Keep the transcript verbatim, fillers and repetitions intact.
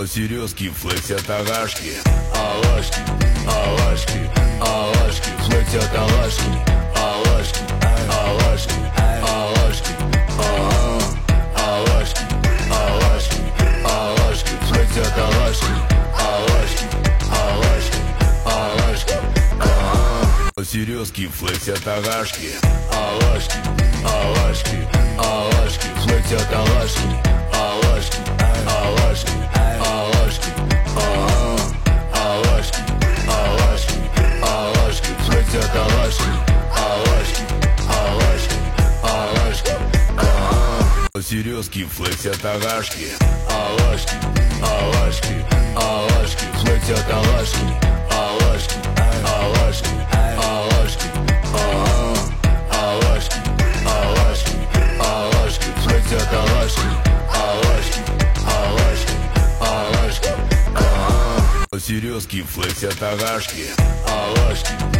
Серьезки, флексят агашки, алашки, алашки, алашки, флексят алашки, алашки, алашки, алашки, алашки, алашки, алашки, флексят алашки, алашки, алашки, алашки, серьезки, флексят агашки, алашки, алашки, алашки, флексят алашки, алашки, алашки. Алашки, алашки, алашки, алашки, флексят алашки, алашки, алашки, алашки, серьезки, флексят агашки, алашки, алашки, алашки, флексят алашки, алашки, алашки, алашки, алашки, алашки, алашки, флексят алашки, алашки, алашки. Серьезки, флексят агашки, алашки.